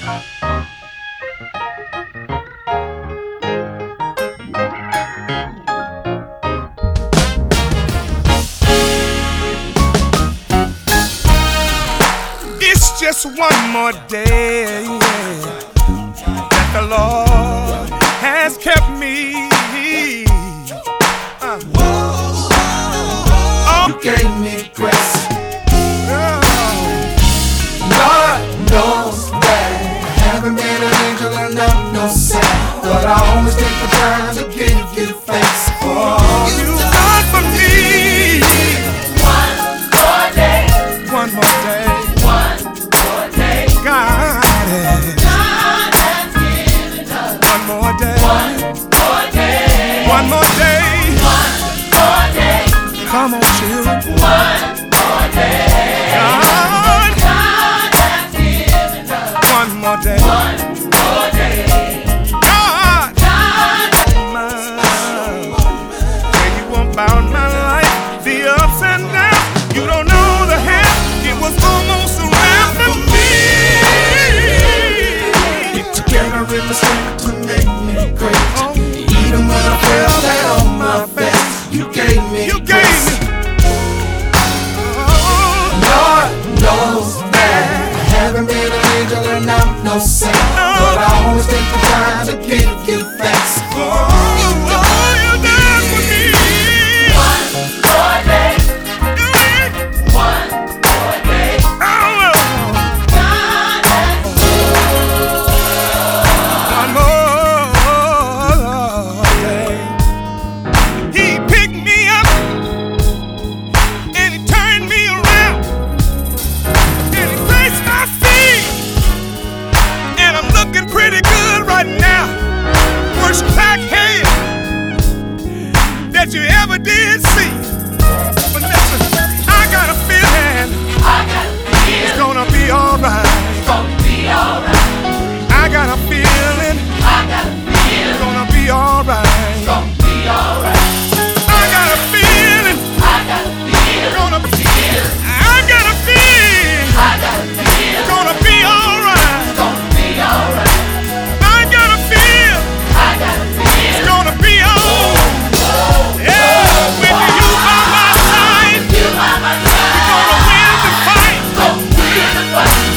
It's just one more day that the Lord has kept me. You gave me grace. Lord knows that I haven't been an angel and I'm no saint, but I always take the time to give you thanks for all You've done for me. One more day. One more day. One more day. God has given us one more day. one more day. One more day. One more day. Come on, children. One more day. God has given us one more day. one more day. God God where you about my life, the ups and downs. You don't know the half. It was almost a wrap for me. together in the strength to make me great. Even when I fell down on my face, you gave me You grace. gave me. Lord knows that I haven't been an angel and I'm no saint, but I always take the time to give you thanks for all you done. one more day. One more day. God has He picked me up and he turned me around and he placed my feet, and I'm looking pretty good right now. Worst crackhead that you ever did see. But listen, I got a feeling I got a it's feeling gonna be alright. it's gonna be alright. I got a feeling I got a it's feeling gonna be alright. it's gonna be alright. I got a feeling I got a feeling gonna be. feeling. I got a feeling I got a feeling it's gonna be alright. it's gonna be alright. I got a feel I got a it's feeling. gonna be alright. Yeah, with you by my side, You by my we're side. gonna win the fight. Gonna win the fight.